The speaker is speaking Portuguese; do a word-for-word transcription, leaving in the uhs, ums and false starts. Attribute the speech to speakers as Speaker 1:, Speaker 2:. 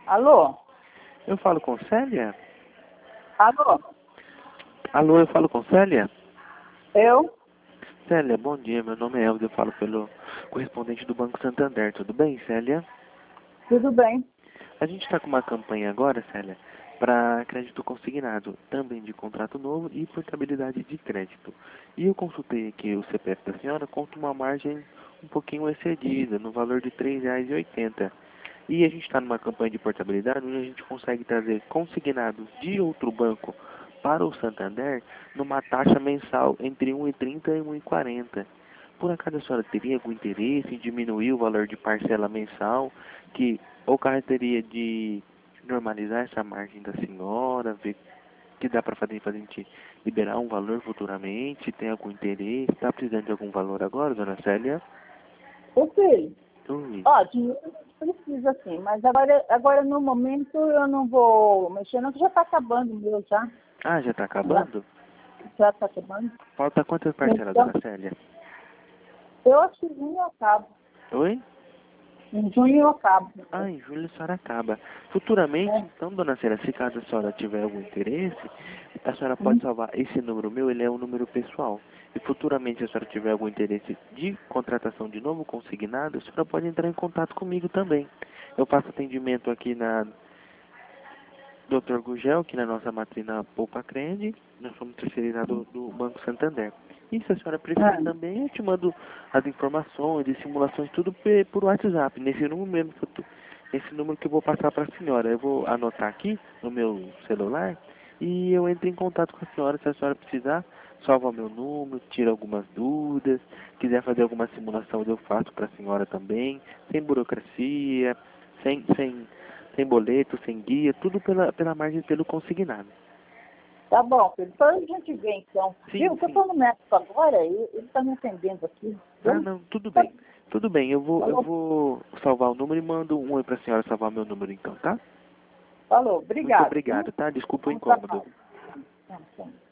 Speaker 1: Alô?
Speaker 2: Eu falo com Célia?
Speaker 1: Alô?
Speaker 2: Alô, eu falo com Célia?
Speaker 1: Eu?
Speaker 2: Célia, bom dia. Meu nome é Elvis. Eu falo pelo correspondente do Banco Santander. Tudo bem, Célia?
Speaker 1: Tudo bem.
Speaker 2: A gente está com uma campanha agora, Célia, para crédito consignado, também de contrato novo e portabilidade de crédito. E eu consultei aqui o C P F da senhora, conta uma margem um pouquinho excedida, no valor de três reais e oitenta centavos. E a gente está numa campanha de portabilidade onde a gente consegue trazer consignados de outro banco para o Santander numa taxa mensal entre um e trinta e um e quarenta. Por acaso a senhora teria algum interesse em diminuir o valor de parcela mensal, que ou teria de normalizar essa margem da senhora, ver que dá para fazer para a gente liberar um valor futuramente, tem algum interesse, está precisando de algum valor agora, dona Célia?
Speaker 1: Ô filho,
Speaker 2: Oi.
Speaker 1: ó, dinheiro precisa sim, mas agora, agora no momento eu não vou mexer, não, que já está acabando o meu já.
Speaker 2: Ah, já está acabando?
Speaker 1: Já está acabando.
Speaker 2: Falta quantas parcelas,
Speaker 1: Então,
Speaker 2: dona Célia?
Speaker 1: eu acho que em junho eu acabo.
Speaker 2: Oi?
Speaker 1: Em junho eu acabo.
Speaker 2: Ah, em julho a senhora acaba. Futuramente,
Speaker 1: É.
Speaker 2: então, dona Célia, se caso a senhora tiver algum interesse, a senhora
Speaker 1: Hum.
Speaker 2: pode salvar esse número meu, ele é um número pessoal. E futuramente, se a senhora tiver algum interesse de contratação de novo consignado, a senhora pode entrar em contato comigo também. Eu faço atendimento aqui na doutor Gugel, aqui na nossa matrina Poupa Crede, nós somos terceirizados do Banco Santander. E se a senhora preferir
Speaker 1: Ah,
Speaker 2: também, eu te mando as informações e simulações, tudo pe- por WhatsApp, nesse número mesmo, que eu tô- esse número que eu vou passar para a senhora. Eu vou anotar aqui no meu celular e eu entro em contato com a senhora, se a senhora precisar, salva meu número, tira algumas dúvidas, quiser fazer alguma simulação eu faço para a senhora também, sem burocracia, sem, sem sem boleto, sem guia, tudo pela, pela margem pelo consignado.
Speaker 1: tá bom, filho. Depois a gente vê então.
Speaker 2: Sim,
Speaker 1: Viu? Que eu
Speaker 2: sim.
Speaker 1: estou no médico agora e ele está me atendendo aqui.
Speaker 2: Ah,
Speaker 1: Viu?
Speaker 2: não, tudo bem. Tudo bem, eu vou, eu
Speaker 1: Falou,
Speaker 2: vou salvar o número e mando um aí pra senhora salvar meu número então, tá?
Speaker 1: falou.
Speaker 2: Muito
Speaker 1: Obrigado, viu?
Speaker 2: obrigado, tá? Desculpa o
Speaker 1: Bom
Speaker 2: incômodo.
Speaker 1: trabalho. Tá, tá.